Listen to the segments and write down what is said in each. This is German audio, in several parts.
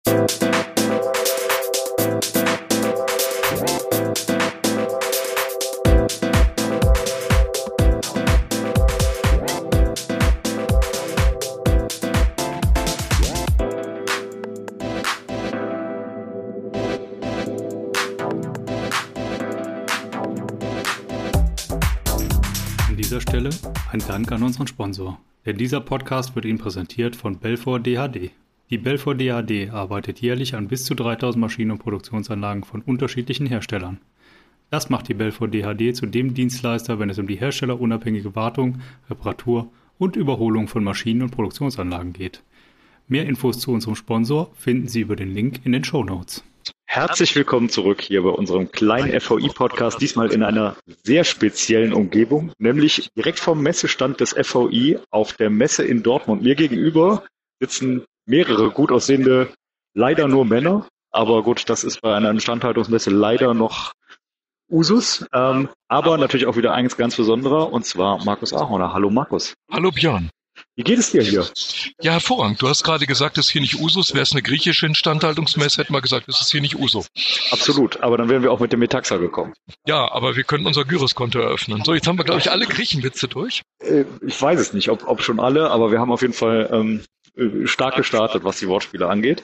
An dieser Stelle ein Dank an unseren Sponsor, denn dieser Podcast wird Ihnen präsentiert von Belfor DHD. Die Belfor DHD arbeitet jährlich an bis zu 3000 Maschinen und Produktionsanlagen von unterschiedlichen Herstellern. Das macht die Belfor DHD zu dem Dienstleister, wenn es um die herstellerunabhängige Wartung, Reparatur und Überholung von Maschinen und Produktionsanlagen geht. Mehr Infos zu unserem Sponsor finden Sie über den Link in den Shownotes. Herzlich willkommen zurück hier bei unserem kleinen FVI-Podcast, diesmal in einer sehr speziellen Umgebung, nämlich direkt vom Messestand des FVI auf der Messe in Dortmund. Mir gegenüber sitzen mehrere gut aussehende, leider nur Männer, aber gut, das ist bei einer Instandhaltungsmesse leider noch Usus, aber natürlich auch wieder eins ganz besonderer, und zwar Markus Ahorner. Hallo Markus. Hallo Björn. Wie geht es dir hier? Ja, hervorragend. Du hast gerade gesagt, es ist hier nicht Usus. Wäre es eine griechische Instandhaltungsmesse, hätten wir gesagt, es ist hier nicht Uso. Absolut, aber dann wären wir auch mit dem Metaxa gekommen. Ja, aber wir könnten unser Gyros-Konto eröffnen. So, jetzt haben wir, glaube ich, alle Griechenwitze durch. Ich weiß es nicht, ob schon alle, aber wir haben auf jeden Fall stark gestartet, was die Wortspiele angeht.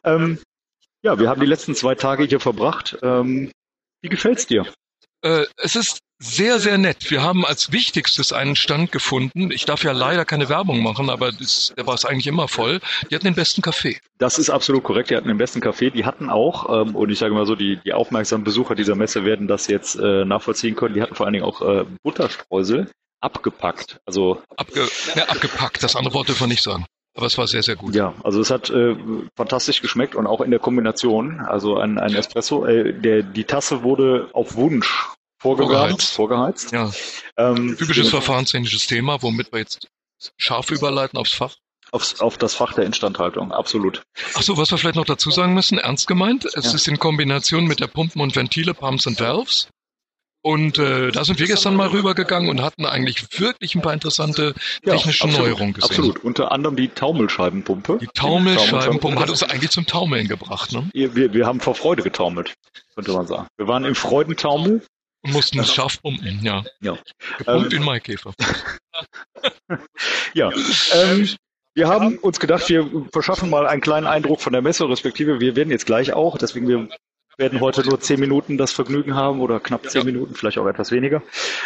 Ja, wir haben die letzten 2 Tage hier verbracht. Wie gefällt's dir? Es ist sehr, sehr nett. Wir haben als Wichtigstes einen Stand gefunden. Ich darf ja leider keine Werbung machen, aber der war es eigentlich immer voll. Die hatten den besten Kaffee. Das ist absolut korrekt. Die hatten den besten Kaffee. Die hatten auch, und ich sage mal so, die aufmerksamen Besucher dieser Messe werden das jetzt nachvollziehen können. Die hatten vor allen Dingen auch Butterstreusel abgepackt. Also abgepackt. Das andere Wort dürfen wir nicht sagen. Aber es war sehr, sehr gut. Ja, also es hat fantastisch geschmeckt und auch in der Kombination. Also ein Espresso. Die Tasse wurde auf Wunsch vorgeheizt. Ja. Typisches verfahrenstechnisches Thema, womit wir jetzt scharf überleiten aufs Fach. Auf das Fach der Instandhaltung, absolut. Ach so, was wir vielleicht noch dazu sagen müssen, ernst gemeint, es ist in Kombination mit der Pumpen und Ventile, Pumps und Valves. Und da sind wir gestern mal rübergegangen und hatten eigentlich wirklich ein paar interessante technische Neuerungen gesehen. Absolut, unter anderem die Taumelscheibenpumpe. Die Taumelscheibenpumpe hat uns eigentlich zum Taumeln gebracht, ne? Wir haben vor Freude getaumelt, könnte man sagen. Wir waren im Freudentaumel. Und mussten es scharf pumpen, ja. Gepumpt wie ein Maikäfer. Ja, wir haben uns gedacht, wir verschaffen mal einen kleinen Eindruck von der Messe, respektive wir werden jetzt gleich auch, deswegen wir werden heute nur 10 Minuten das Vergnügen haben oder knapp 10 Minuten, vielleicht auch etwas weniger.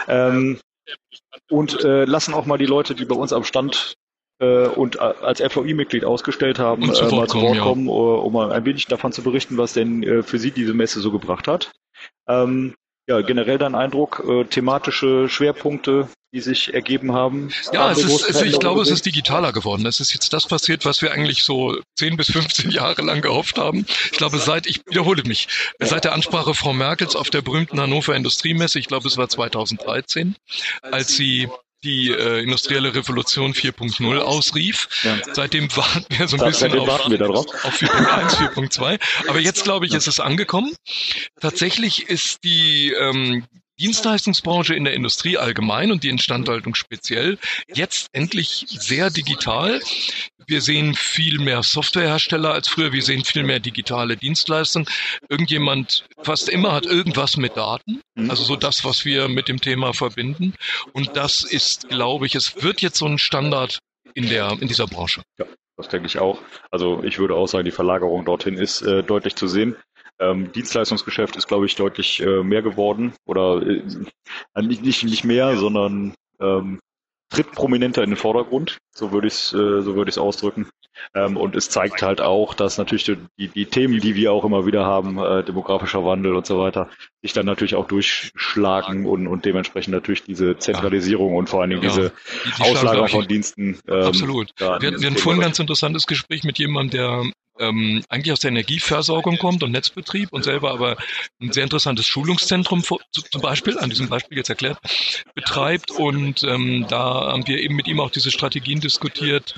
Und lassen auch mal die Leute, die bei uns am Stand und als FVI-Mitglied ausgestellt haben, mal zu Wort kommen, um mal ein wenig davon zu berichten, was denn für sie diese Messe so gebracht hat. Ja, generell dein Eindruck, thematische Schwerpunkte, die sich ergeben haben? Ja, ich glaube, es ist digitaler geworden. Es ist jetzt das passiert, was wir eigentlich so 10 bis 15 Jahre lang gehofft haben. Ich glaube, ich wiederhole mich, seit der Ansprache Frau Merkels auf der berühmten Hannover Industriemesse, ich glaube, es war 2013, als sie die industrielle Revolution 4.0 ausrief. Ja. Seitdem warten wir so ein bisschen auf 4.1, 4.2. Aber jetzt, glaube ich, ist es angekommen. Tatsächlich ist die Dienstleistungsbranche in der Industrie allgemein und die Instandhaltung speziell jetzt endlich sehr digital. Wir sehen viel mehr Softwarehersteller als früher. Wir sehen viel mehr digitale Dienstleistungen. Irgendjemand fast immer hat irgendwas mit Daten. Also so das, was wir mit dem Thema verbinden. Und das ist, glaube ich, es wird jetzt so ein Standard in dieser Branche. Ja, das denke ich auch. Also ich würde auch sagen, die Verlagerung dorthin ist deutlich zu sehen. Dienstleistungsgeschäft ist, glaube ich, deutlich mehr geworden oder nicht mehr, sondern tritt prominenter in den Vordergrund, so würde ich es ausdrücken. Und es zeigt halt auch, dass natürlich die Themen, die wir auch immer wieder haben, demografischer Wandel und so weiter, sich dann natürlich auch durchschlagen und dementsprechend natürlich diese Zentralisierung und vor allen Dingen diese die Auslagerung von Diensten. Absolut. Wir hatten vorhin ein ganz interessantes Gespräch mit jemandem, der eigentlich aus der Energieversorgung kommt und Netzbetrieb und selber aber ein sehr interessantes Schulungszentrum zum Beispiel, an diesem Beispiel jetzt erklärt, betreibt. Und da haben wir eben mit ihm auch diese Strategien diskutiert.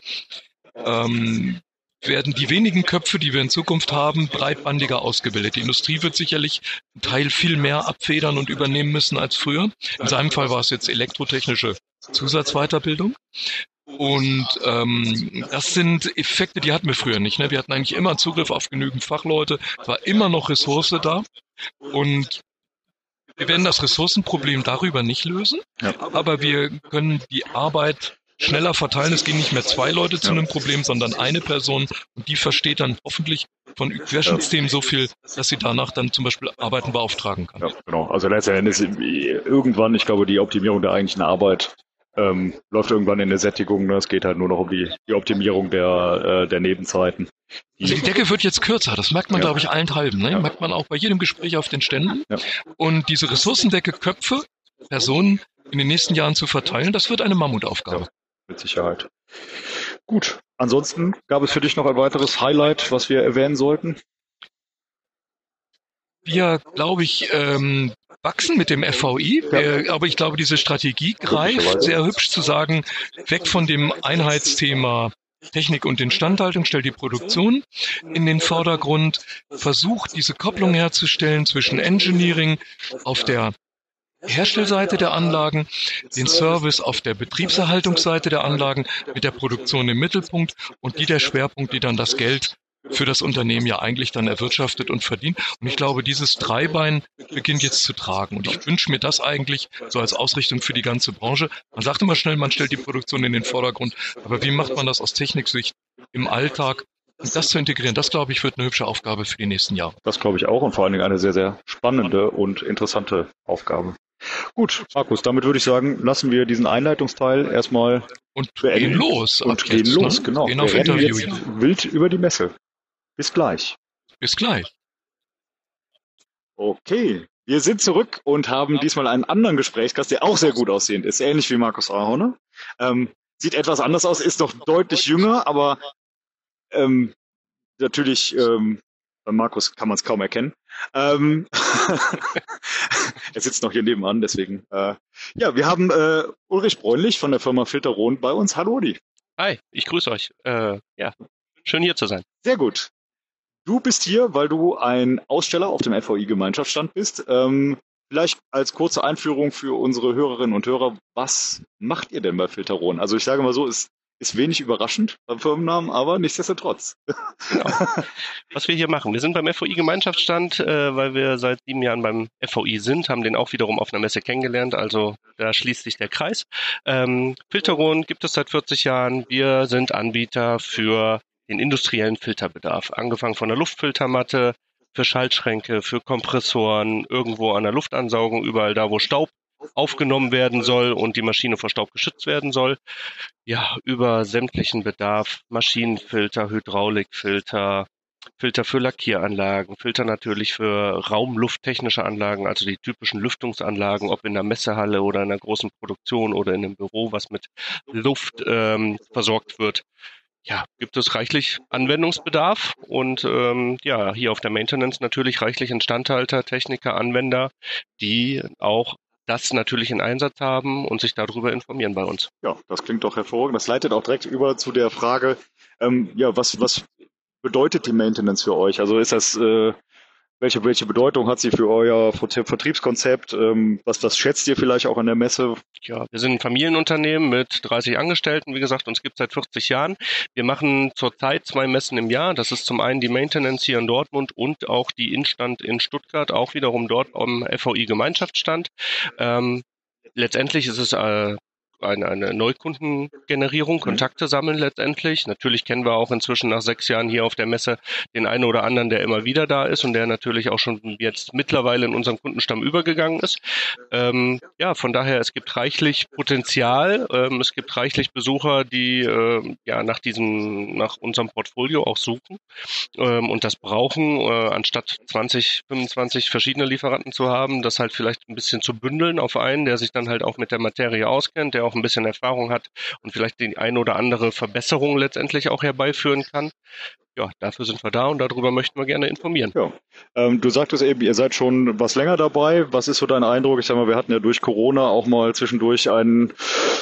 Werden die wenigen Köpfe, die wir in Zukunft haben, breitbandiger ausgebildet. Die Industrie wird sicherlich einen Teil viel mehr abfedern und übernehmen müssen als früher. In seinem Fall war es jetzt elektrotechnische Zusatzweiterbildung. Und das sind Effekte, die hatten wir früher nicht. Ne? Wir hatten eigentlich immer Zugriff auf genügend Fachleute, es war immer noch Ressource da. Und wir werden das Ressourcenproblem darüber nicht lösen, aber wir können die Arbeit schneller verteilen. Es gehen nicht mehr 2 Leute zu einem Problem, sondern eine Person, und die versteht dann hoffentlich von Querschnittsthemen so viel, dass sie danach dann zum Beispiel Arbeiten beauftragen kann. Ja, genau. Also letztendlich irgendwann, ich glaube, die Optimierung der eigentlichen Arbeit läuft irgendwann in der Sättigung. Ne? Es geht halt nur noch um die Optimierung der Nebenzeiten. Also die Decke wird jetzt kürzer, das merkt man, glaube ich, allenthalben. Ne? Merkt man auch bei jedem Gespräch auf den Ständen. Ja. Und diese Ressourcendecke, Köpfe, Personen in den nächsten Jahren zu verteilen, das wird eine Mammutaufgabe. Ja, mit Sicherheit. Gut, ansonsten gab es für dich noch ein weiteres Highlight, was wir erwähnen sollten? Wir, glaube ich, wachsen mit dem FVI, aber ich glaube, diese Strategie greift sehr hübsch zu sagen, weg von dem Einheitsthema Technik und Instandhaltung, stellt die Produktion in den Vordergrund, versucht diese Kopplung herzustellen zwischen Engineering auf der Herstellseite der Anlagen, den Service auf der Betriebserhaltungsseite der Anlagen mit der Produktion im Mittelpunkt und der Schwerpunkt, die dann das Geld für das Unternehmen ja eigentlich dann erwirtschaftet und verdient. Und ich glaube, dieses Dreibein beginnt jetzt zu tragen. Und ich wünsche mir das eigentlich so als Ausrichtung für die ganze Branche. Man sagt immer schnell, man stellt die Produktion in den Vordergrund. Aber wie macht man das aus Techniksicht im Alltag? Und das zu integrieren, das, glaube ich, wird eine hübsche Aufgabe für die nächsten Jahre. Das glaube ich auch und vor allen Dingen eine sehr, sehr spannende und interessante Aufgabe. Gut, Markus, damit würde ich sagen, lassen wir diesen Einleitungsteil erstmal und beenden. Gehen los. Und gehen jetzt, los, ne? Genau. Gehen auf Interview. Wild über die Messe. Bis gleich. Bis gleich. Okay, wir sind zurück und haben diesmal einen anderen Gesprächsgast, der auch sehr gut aussehend ist, ähnlich wie Markus Ahorner. Sieht etwas anders aus, ist noch deutlich jünger, aber natürlich, bei Markus kann man es kaum erkennen. Er sitzt noch hier nebenan, deswegen. Ja, wir haben Ulrich Bräunlich von der Firma Filterron bei uns. Hallo, Uli. Hi, ich grüße euch. Ja, schön hier zu sein. Sehr gut. Du bist hier, weil du ein Aussteller auf dem FVI-Gemeinschaftsstand bist. Vielleicht als kurze Einführung für unsere Hörerinnen und Hörer, was macht ihr denn bei Filterron? Also ich sage mal so, ist wenig überraschend beim Firmennamen, aber nichtsdestotrotz. Genau. Was wir hier machen, wir sind beim FVI-Gemeinschaftsstand, weil wir seit 7 Jahren beim FVI sind, haben den auch wiederum auf einer Messe kennengelernt, also da schließt sich der Kreis. Filterron gibt es seit 40 Jahren, wir sind Anbieter für den industriellen Filterbedarf, angefangen von der Luftfiltermatte, für Schaltschränke, für Kompressoren, irgendwo an der Luftansaugung, überall da, wo Staub aufgenommen werden soll und die Maschine vor Staub geschützt werden soll. Ja, über sämtlichen Bedarf, Maschinenfilter, Hydraulikfilter, Filter für Lackieranlagen, Filter natürlich für raumlufttechnische Anlagen, also die typischen Lüftungsanlagen, ob in der Messehalle oder in einer großen Produktion oder in einem Büro, was mit Luft versorgt wird. Ja, gibt es reichlich Anwendungsbedarf und ja, hier auf der Maintenance natürlich reichlich Instandhalter, Techniker, Anwender, die auch das natürlich in Einsatz haben und sich darüber informieren bei uns. Ja, das klingt doch hervorragend. Das leitet auch direkt über zu der Frage, ja, was bedeutet die Maintenance für euch? Also ist das, welche Bedeutung hat sie für euer Vertriebskonzept? Was schätzt ihr vielleicht auch an der Messe? Ja, wir sind ein Familienunternehmen mit 30 Angestellten. Wie gesagt, uns gibt es seit 40 Jahren. Wir machen zurzeit 2 Messen im Jahr. Das ist zum einen die Maintenance hier in Dortmund und auch die Instand in Stuttgart, auch wiederum dort am FVI-Gemeinschaftsstand. Letztendlich ist es eine Neukundengenerierung, Kontakte sammeln letztendlich. Natürlich kennen wir auch inzwischen nach 6 Jahren hier auf der Messe den einen oder anderen, der immer wieder da ist und der natürlich auch schon jetzt mittlerweile in unserem Kundenstamm übergegangen ist. Ja, von daher, es gibt reichlich Potenzial, es gibt reichlich Besucher, die ja nach unserem Portfolio auch suchen und das brauchen, anstatt 20, 25 verschiedene Lieferanten zu haben, das halt vielleicht ein bisschen zu bündeln auf einen, der sich dann halt auch mit der Materie auskennt, der auch ein bisschen Erfahrung hat und vielleicht die ein oder andere Verbesserung letztendlich auch herbeiführen kann. ja, dafür sind wir da und darüber möchten wir gerne informieren. Ja. Du sagtest eben, ihr seid schon was länger dabei. Was ist so dein Eindruck? Ich sag mal, wir hatten ja durch Corona auch mal zwischendurch einen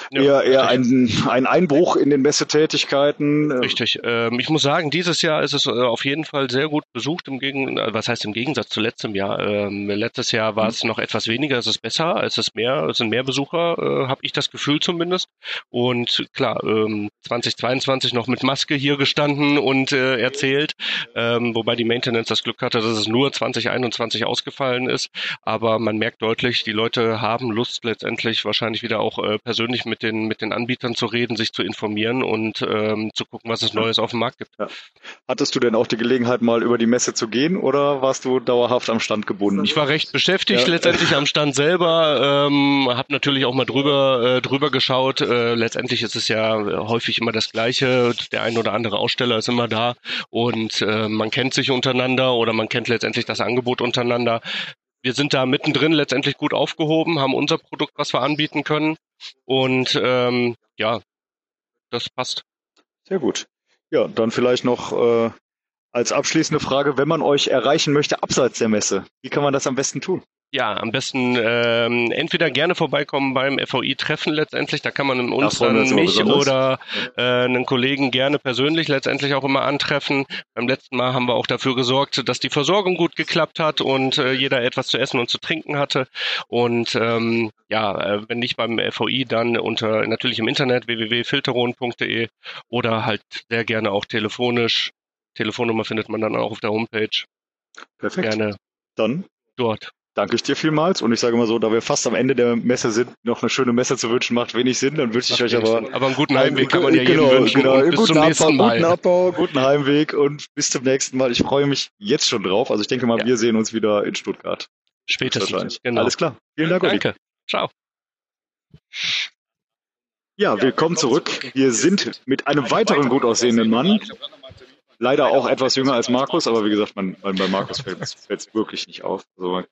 Einbruch in den Messetätigkeiten. Richtig. Ich muss sagen, dieses Jahr ist es auf jeden Fall sehr gut besucht, im Gegensatz zu letztem Jahr. Letztes Jahr war es noch etwas weniger, es ist besser, es sind mehr Besucher, habe ich das Gefühl zumindest. Und klar, 2022 noch mit Maske hier gestanden und erzählt, wobei die Maintenance das Glück hatte, dass es nur 2021 ausgefallen ist. Aber man merkt deutlich, die Leute haben Lust, letztendlich wahrscheinlich wieder auch persönlich mit den Anbietern zu reden, sich zu informieren und zu gucken, was es Neues auf dem Markt gibt. Ja. Hattest du denn auch die Gelegenheit, mal über die Messe zu gehen oder warst du dauerhaft am Stand gebunden? Ich war recht beschäftigt, letztendlich am Stand selber, habe natürlich auch mal drüber geschaut. Letztendlich ist es ja häufig immer das Gleiche. Der ein oder andere Aussteller ist immer da und man kennt sich untereinander oder man kennt letztendlich das Angebot untereinander. Wir sind da mittendrin letztendlich gut aufgehoben, haben unser Produkt, was wir anbieten können und ja, das passt. Sehr gut. Ja, dann vielleicht noch als abschließende Frage, wenn man euch erreichen möchte abseits der Messe, wie kann man das am besten tun? Ja, am besten entweder gerne vorbeikommen beim FOI-Treffen letztendlich, da kann man uns dann mich oder einen Kollegen gerne persönlich letztendlich auch immer antreffen. Beim letzten Mal haben wir auch dafür gesorgt, dass die Versorgung gut geklappt hat und jeder etwas zu essen und zu trinken hatte. Und wenn nicht beim FOI, dann natürlich im Internet www.filteron.de oder halt sehr gerne auch telefonisch. Telefonnummer findet man dann auch auf der Homepage. Perfekt. Gerne dann dort. Danke ich dir vielmals und ich sage mal so, da wir fast am Ende der Messe sind, noch eine schöne Messe zu wünschen, macht wenig Sinn, dann wünsche ich euch aber einen guten Heimweg kann man ja jedem wünschen und bis zum nächsten Mal. Guten Abbau, guten Heimweg und bis zum nächsten Mal. Ich freue mich jetzt schon drauf, also ich denke mal, wir sehen uns wieder in Stuttgart. Spätestens, genau. Alles klar, vielen Dank. Danke, ciao. Ja, willkommen zurück. Wir sind mit einem weiteren gut aussehenden Mann. Leider auch etwas jünger als Markus, aber wie gesagt, bei Markus fällt es wirklich nicht auf. Also,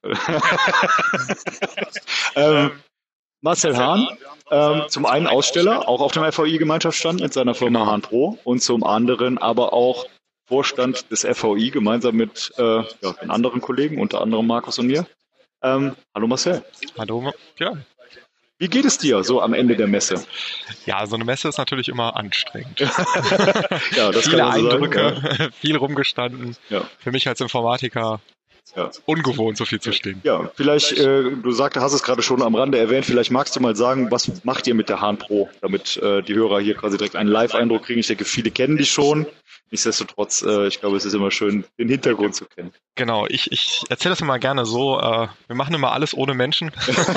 Marcel Hahn, zum einen Aussteller, auch auf dem FOI-Gemeinschaftsstand mit seiner Firma Hahn Pro und zum anderen aber auch Vorstand des FOI gemeinsam mit den anderen Kollegen, unter anderem Markus und mir. Hallo Marcel. Hallo, ja. Wie geht es dir so am Ende der Messe? Ja, so eine Messe ist natürlich immer anstrengend. Ja, das viele kann man so Eindrücke, sagen, ja. Viel rumgestanden. Ja. Für mich als Informatiker ungewohnt, so viel zu stehen. Ja, vielleicht, hast es gerade schon am Rande erwähnt, vielleicht magst du mal sagen, was macht ihr mit der Hahn Pro, damit die Hörer hier quasi direkt einen Live-Eindruck kriegen. Ich denke, viele kennen die schon. Nichtsdestotrotz, ich glaube, es ist immer schön, den Hintergrund zu kennen. Genau, ich erzähle das immer gerne so, wir machen immer alles ohne Menschen.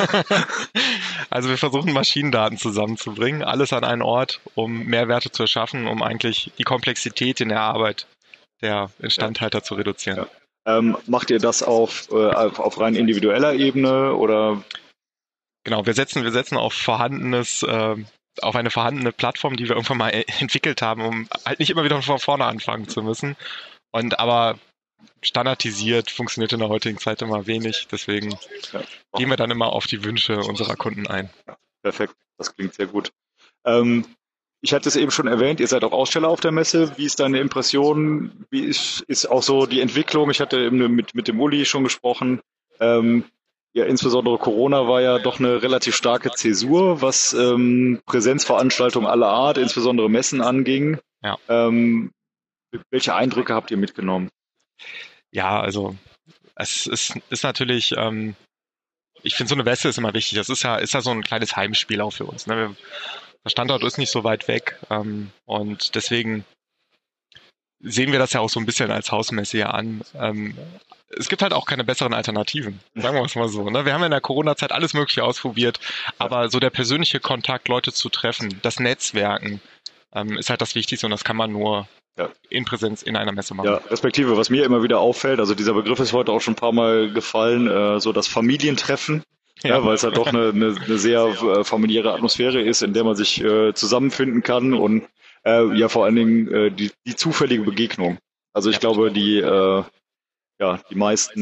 Also wir versuchen Maschinendaten zusammenzubringen, alles an einen Ort, um Mehrwerte zu erschaffen, um eigentlich die Komplexität in der Arbeit der Instandhalter zu reduzieren. Ja. Macht ihr das auf rein individueller Ebene oder? Genau, wir setzen auf auf eine vorhandene Plattform, die wir irgendwann mal entwickelt haben, um halt nicht immer wieder von vorne anfangen zu müssen. Aber standardisiert funktioniert in der heutigen Zeit immer wenig, deswegen gehen wir dann immer auf die Wünsche unserer Kunden ein. Perfekt, das klingt sehr gut. Ich hatte es eben schon erwähnt, ihr seid auch Aussteller auf der Messe. Wie ist deine Impression? Wie ist auch so die Entwicklung? Ich hatte eben mit dem Uli schon gesprochen. Ja, insbesondere Corona war ja doch eine relativ starke Zäsur, was Präsenzveranstaltungen aller Art, insbesondere Messen anging. Ja. Welche Eindrücke habt ihr mitgenommen? Ja, also es ist natürlich, ich finde, so eine Messe ist immer wichtig. Das ist ja so ein kleines Heimspiel auch für uns. Ne? Der Standort ist nicht so weit weg und deswegen sehen wir das ja auch so ein bisschen als Hausmesse hier an. Es gibt halt auch keine besseren Alternativen, sagen wir es mal so. Ne? Wir haben ja in der Corona-Zeit alles Mögliche ausprobiert, aber so der persönliche Kontakt, Leute zu treffen, das Netzwerken ist halt das Wichtigste und das kann man nur in Präsenz in einer Messe machen. Ja, respektive, was mir immer wieder auffällt, also dieser Begriff ist heute auch schon ein paar Mal gefallen, so das Familientreffen. Ja, weil es halt doch eine sehr familiäre Atmosphäre ist, in der man sich zusammenfinden kann und vor allen Dingen die zufällige Begegnung. Also ich glaube, die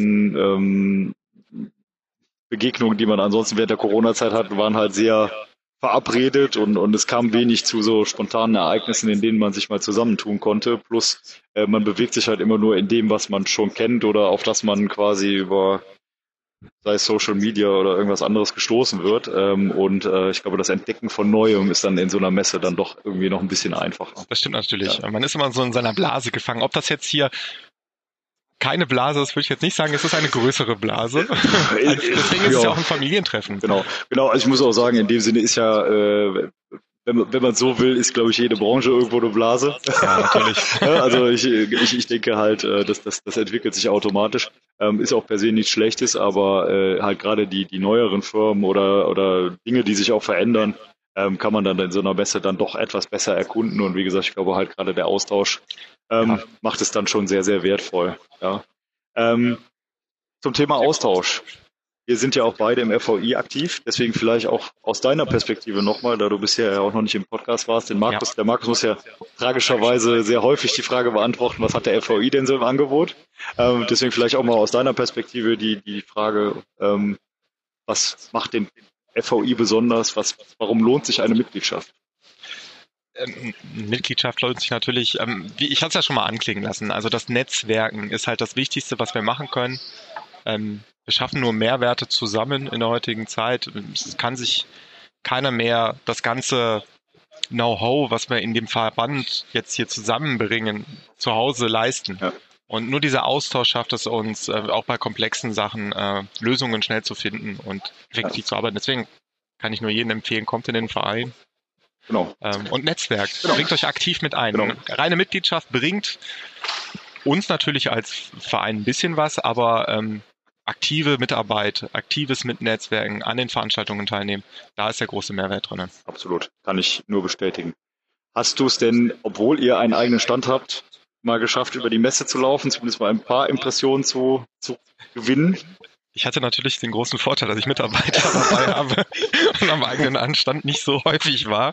meisten Begegnungen, die man ansonsten während der Corona-Zeit hat, waren halt sehr verabredet und es kam wenig zu so spontanen Ereignissen, in denen man sich mal zusammentun konnte. Plus man bewegt sich halt immer nur in dem, was man schon kennt oder auf das man quasi über, sei es Social Media oder irgendwas anderes, gestoßen wird. Ich glaube, das Entdecken von Neuem ist dann in so einer Messe dann doch irgendwie noch ein bisschen einfacher. Das stimmt natürlich. Ja. Man ist immer so in seiner Blase gefangen. Ob das jetzt hier keine Blase ist, würde ich jetzt nicht sagen. Es ist eine größere Blase. Deswegen ist es ja auch ein Familientreffen. Genau. Also ich muss auch sagen, in dem Sinne ist ja, wenn man so will, ist, glaube ich, jede Branche irgendwo eine Blase. Ja, natürlich. Also ich denke halt, das entwickelt sich automatisch. Ist auch per se nichts Schlechtes, aber halt gerade die neueren Firmen oder Dinge, die sich auch verändern, kann man dann in so einer Messe dann doch etwas besser erkunden. Und wie gesagt, ich glaube halt gerade der Austausch macht es dann schon sehr, sehr wertvoll. Ja. Zum Thema Austausch. Wir sind ja auch beide im FVI aktiv, deswegen vielleicht auch aus deiner Perspektive nochmal, da du bisher ja auch noch nicht im Podcast warst, der Markus muss ja tragischerweise sehr häufig die Frage beantworten, was hat der FVI denn so im Angebot? Deswegen vielleicht auch mal aus deiner Perspektive die Frage, was macht den FVI besonders, warum lohnt sich eine Mitgliedschaft? Mitgliedschaft lohnt sich natürlich, ich hatte es ja schon mal anklingen lassen, also das Netzwerken ist halt das Wichtigste, was wir machen können. Wir schaffen nur Mehrwerte zusammen in der heutigen Zeit. Es kann sich keiner mehr das ganze Know-how, was wir in dem Verband jetzt hier zusammenbringen, zu Hause leisten. Ja. Und nur dieser Austausch schafft es uns, auch bei komplexen Sachen Lösungen schnell zu finden und effektiv zu arbeiten. Deswegen kann ich nur jedem empfehlen, kommt in den Verein. Genau. Und Netzwerk. Bringt euch aktiv mit ein. Genau. Reine Mitgliedschaft bringt uns natürlich als Verein ein bisschen was, aber aktive Mitarbeit, aktives Mitnetzwerken, an den Veranstaltungen teilnehmen, da ist der große Mehrwert drin. Absolut, kann ich nur bestätigen. Hast du es denn, obwohl ihr einen eigenen Stand habt, mal geschafft, über die Messe zu laufen, zumindest mal ein paar Impressionen zu gewinnen? Ich hatte natürlich den großen Vorteil, dass ich Mitarbeiter dabei habe und am eigenen Anstand nicht so häufig war.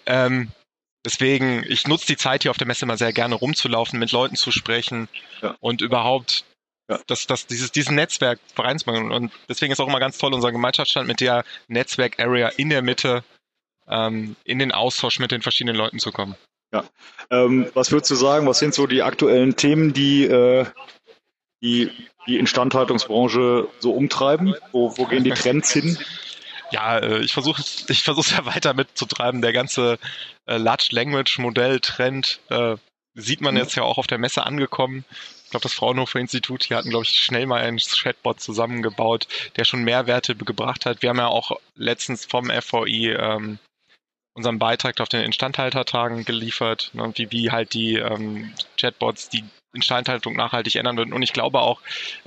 Deswegen, ich nutze die Zeit hier auf der Messe immer sehr gerne rumzulaufen, mit Leuten zu sprechen und überhaupt dieses Netzwerk reinzumachen. Und deswegen ist auch immer ganz toll unser Gemeinschaftsstand mit der Netzwerk-Area in der Mitte, in den Austausch mit den verschiedenen Leuten zu kommen. Ja. Was würdest du sagen, was sind so die aktuellen Themen, die Instandhaltungsbranche so umtreiben? Wo gehen die Trends hin? Ja, ich versuche es ja weiter mitzutreiben. Der ganze Large Language Modell Trend sieht man jetzt ja auch auf der Messe angekommen. Ich glaube, das Fraunhofer Institut, die hatten, glaube ich, schnell mal einen Chatbot zusammengebaut, der schon Mehrwerte gebracht hat. Wir haben ja auch letztens vom FVI unseren Beitrag auf den Instandhaltertagen geliefert, ne, wie halt die Chatbots die Instandhaltung nachhaltig ändern würden. Und ich glaube auch,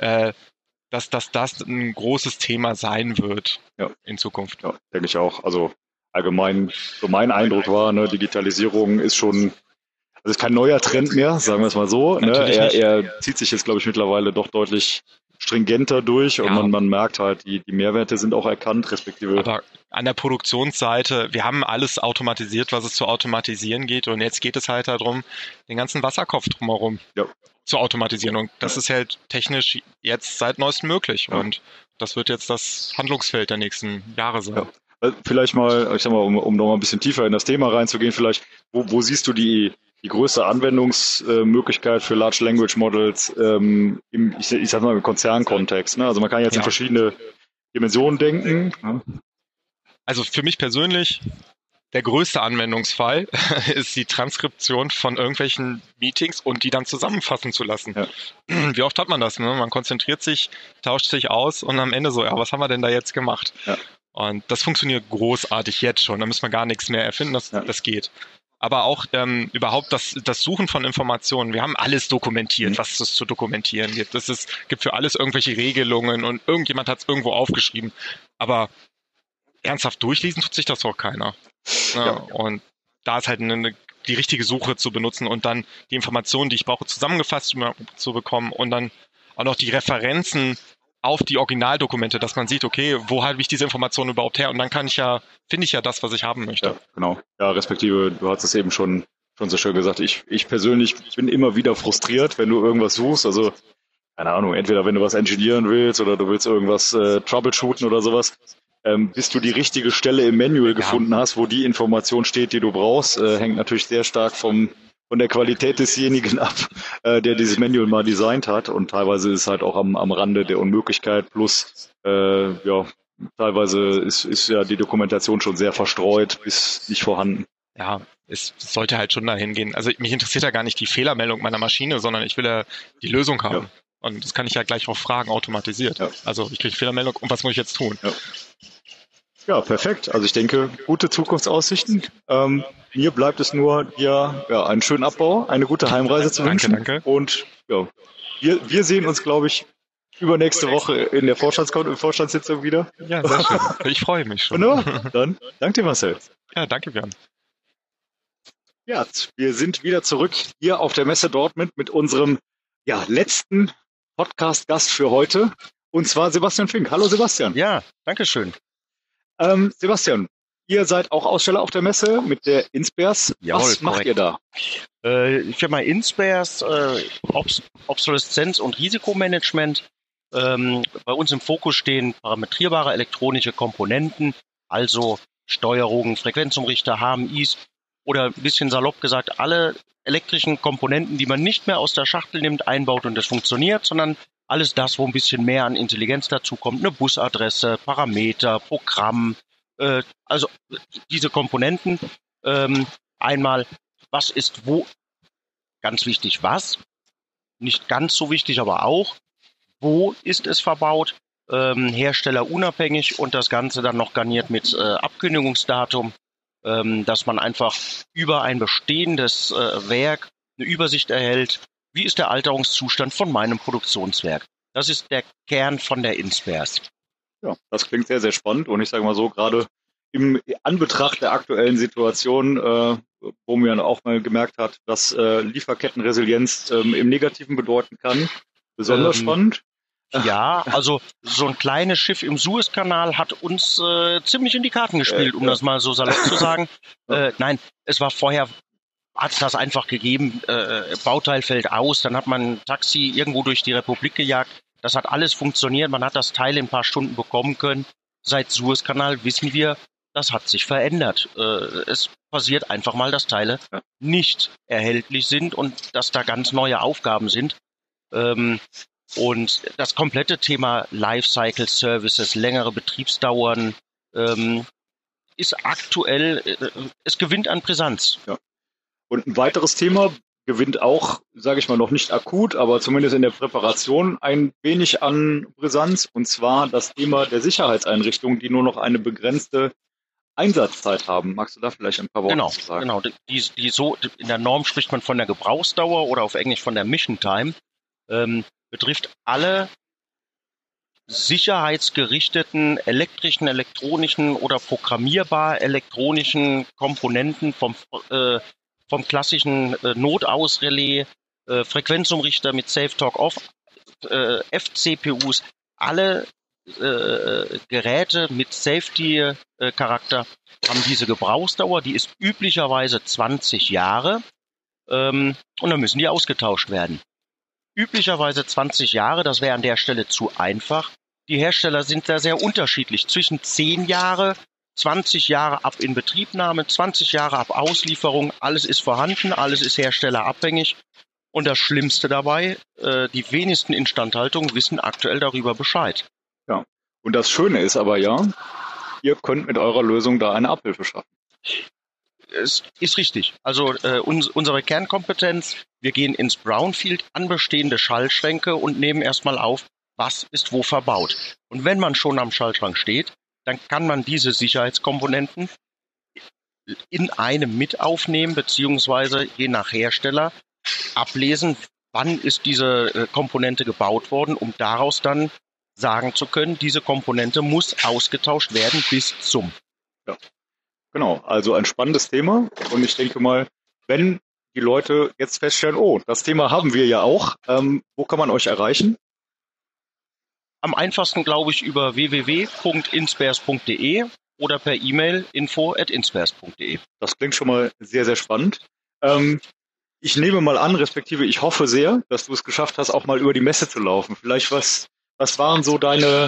dass das ein großes Thema sein wird in Zukunft. Ja, denke ich auch. Also allgemein, so mein Eindruck war, ne, Digitalisierung ist schon, also ist kein neuer Trend mehr, sagen wir es mal so. Ne? Er zieht sich jetzt, glaube ich, mittlerweile doch deutlich stringenter durch und man merkt halt, die Mehrwerte sind auch erkannt, respektive. Aber an der Produktionsseite, wir haben alles automatisiert, was es zu automatisieren geht, und jetzt geht es halt darum, den ganzen Wasserkopf drumherum zu automatisieren, und das ist halt technisch jetzt seit neuestem möglich und das wird jetzt das Handlungsfeld der nächsten Jahre sein. Ja. Vielleicht mal, ich sag mal, um noch mal ein bisschen tiefer in das Thema reinzugehen, vielleicht, wo siehst du die größte Anwendungsmöglichkeit für Large Language Models ich sag mal im Konzernkontext, ne? Also man kann jetzt in verschiedene Dimensionen denken. Ne? Also für mich persönlich, der größte Anwendungsfall ist die Transkription von irgendwelchen Meetings und die dann zusammenfassen zu lassen. Ja. Wie oft hat man das? Ne? Man konzentriert sich, tauscht sich aus und am Ende so, was haben wir denn da jetzt gemacht? Ja. Und das funktioniert großartig jetzt schon. Da müssen wir gar nichts mehr erfinden, das geht. Aber auch überhaupt das Suchen von Informationen. Wir haben alles dokumentiert, was es zu dokumentieren gibt. Gibt für alles irgendwelche Regelungen und irgendjemand hat es irgendwo aufgeschrieben. Aber ernsthaft durchlesen tut sich das auch keiner. Ja. Und da ist halt die richtige Suche zu benutzen und dann die Informationen, die ich brauche, zusammengefasst zu bekommen und dann auch noch die Referenzen auf die Originaldokumente, dass man sieht, okay, wo habe ich diese Informationen überhaupt her? Und dann finde ich ja das, was ich haben möchte. Ja, genau. Ja, respektive, du hast es eben schon so schön gesagt. Ich persönlich bin immer wieder frustriert, wenn du irgendwas suchst. Also, keine Ahnung, entweder wenn du was engineeren willst oder du willst irgendwas troubleshooten oder sowas. bis du die richtige Stelle im Manual gefunden hast, wo die Information steht, die du brauchst, hängt natürlich sehr stark von der Qualität desjenigen ab, der dieses Manual mal designt hat. Und teilweise ist es halt auch am Rande der Unmöglichkeit. Plus, teilweise ist ja die Dokumentation schon sehr verstreut bis nicht vorhanden. Ja, es sollte halt schon dahin gehen. Also mich interessiert ja gar nicht die Fehlermeldung meiner Maschine, sondern ich will ja die Lösung haben. Ja. Und das kann ich ja gleich auch fragen, automatisiert. Ja. Also ich kriege Fehlermeldung und was muss ich jetzt tun? Ja, perfekt. Also ich denke, gute Zukunftsaussichten. Mir bleibt es nur, dir einen schönen Abbau, eine gute Heimreise zu wünschen. Danke. Und ja, wir sehen uns, glaube ich, übernächste Woche in der Vorstandssitzung wieder. Ja, sehr schön. Ich freue mich schon. Wunderbar. Dann danke dir, Marcel. Ja, danke, Björn. Ja, wir sind wieder zurück hier auf der Messe Dortmund mit unserem letzten Podcast-Gast für heute, und zwar Sebastian Fink. Hallo Sebastian. Ja, danke schön. Sebastian, ihr seid auch Aussteller auf der Messe mit der Inspares. Jawohl, was macht ihr da? Firma Inspares, Obsoleszenz und Risikomanagement. Bei uns im Fokus stehen parametrierbare elektronische Komponenten, also Steuerungen, Frequenzumrichter, HMIs oder ein bisschen salopp gesagt, alle elektrischen Komponenten, die man nicht mehr aus der Schachtel nimmt, einbaut und das funktioniert, sondern alles das, wo ein bisschen mehr an Intelligenz dazu kommt, eine Busadresse, Parameter, Programm, also diese Komponenten. Einmal, was ist wo, ganz wichtig, was, nicht ganz so wichtig, aber auch, wo ist es verbaut, herstellerunabhängig und das Ganze dann noch garniert mit Abkündigungsdatum, dass man einfach über ein bestehendes Werk eine Übersicht erhält, wie ist der Alterungszustand von meinem Produktionswerk. Das ist der Kern von der Inspares. Ja, das klingt sehr, sehr spannend und ich sage mal so, gerade im Anbetracht der aktuellen Situation, wo man auch mal gemerkt hat, dass Lieferkettenresilienz im Negativen bedeuten kann, besonders spannend. Ja, also so ein kleines Schiff im Suezkanal hat uns ziemlich in die Karten gespielt, um das mal so salopp zu sagen. Nein, es war vorher, hat es das einfach gegeben, Bauteil fällt aus, dann hat man ein Taxi irgendwo durch die Republik gejagt. Das hat alles funktioniert, man hat das Teil in ein paar Stunden bekommen können. Seit Suezkanal wissen wir, das hat sich verändert. Es passiert einfach mal, dass Teile nicht erhältlich sind und dass da ganz neue Aufgaben sind. Und das komplette Thema Lifecycle Services, längere Betriebsdauern, ist aktuell, es gewinnt an Brisanz. Ja. Und ein weiteres Thema gewinnt auch, sage ich mal, noch nicht akut, aber zumindest in der Präparation ein wenig an Brisanz, und zwar das Thema der Sicherheitseinrichtungen, die nur noch eine begrenzte Einsatzzeit haben. Magst du da vielleicht ein paar Worte zu sagen? Genau. Die so, in der Norm spricht man von der Gebrauchsdauer oder auf Englisch von der Mission Time. Betrifft alle sicherheitsgerichteten elektrischen, elektronischen oder programmierbar elektronischen Komponenten vom klassischen Notausrelais, Frequenzumrichter mit Safe Talk Off, FCPUs, alle Geräte mit Safety-Charakter haben diese Gebrauchsdauer, die ist üblicherweise 20 Jahre und dann müssen die ausgetauscht werden. Üblicherweise 20 Jahre, das wäre an der Stelle zu einfach. Die Hersteller sind da sehr unterschiedlich. Zwischen 10 Jahre, 20 Jahre ab Inbetriebnahme, 20 Jahre ab Auslieferung, alles ist vorhanden, alles ist herstellerabhängig. Und das Schlimmste dabei, die wenigsten Instandhaltungen wissen aktuell darüber Bescheid. Ja, und das Schöne ist aber ihr könnt mit eurer Lösung da eine Abhilfe schaffen. Es ist richtig. Also unsere Kernkompetenz, wir gehen ins Brownfield an bestehende Schaltschränke und nehmen erstmal auf, was ist wo verbaut. Und wenn man schon am Schaltschrank steht, dann kann man diese Sicherheitskomponenten in einem mit aufnehmen, beziehungsweise je nach Hersteller ablesen, wann ist diese Komponente gebaut worden, um daraus dann sagen zu können, diese Komponente muss ausgetauscht werden bis zum. Ja. Genau, also ein spannendes Thema, und ich denke mal, wenn die Leute jetzt feststellen, oh, das Thema haben wir ja auch, wo kann man euch erreichen? Am einfachsten, glaube ich, über www.inspares.de oder per E-Mail info@inspares.de. Das klingt schon mal sehr, sehr spannend. Ich nehme mal an, respektive ich hoffe sehr, dass du es geschafft hast, auch mal über die Messe zu laufen. Vielleicht was waren so deine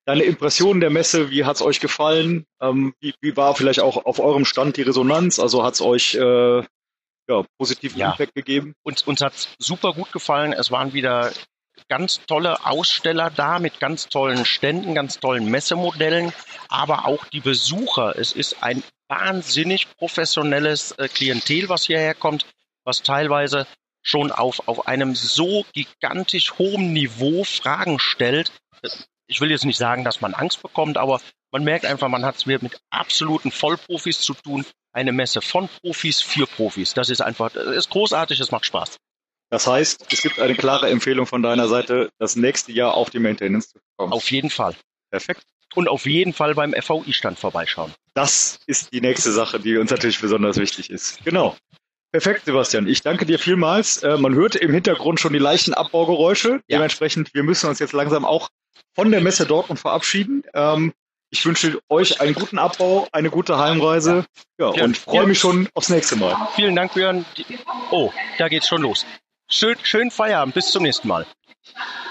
deine Impression der Messe, wie hat's euch gefallen? Wie war vielleicht auch auf eurem Stand die Resonanz? Also hat's euch positiven Impact gegeben? Uns hat's super gut gefallen. Es waren wieder ganz tolle Aussteller da mit ganz tollen Ständen, ganz tollen Messemodellen, aber auch die Besucher. Es ist ein wahnsinnig professionelles Klientel, was hierher kommt, was teilweise schon auf einem so gigantisch hohen Niveau Fragen stellt. Ich will jetzt nicht sagen, dass man Angst bekommt, aber man merkt einfach, man hat es mit absoluten Vollprofis zu tun. Eine Messe von Profis für Profis. Das ist großartig, es macht Spaß. Das heißt, es gibt eine klare Empfehlung von deiner Seite, das nächste Jahr auf die Maintenance zu kommen. Auf jeden Fall. Perfekt. Und auf jeden Fall beim FVI-Stand vorbeischauen. Das ist die nächste Sache, die uns natürlich besonders wichtig ist. Genau. Perfekt, Sebastian. Ich danke dir vielmals. Man hört im Hintergrund schon die leichten Abbaugeräusche. Ja. Dementsprechend, wir müssen uns jetzt langsam auch von der Messe Dortmund verabschieden. Ich wünsche euch einen guten Abbau, eine gute Heimreise und freue mich schon aufs nächste Mal. Vielen Dank, Björn. Oh, da geht's schon los. Schönen Feierabend. Bis zum nächsten Mal.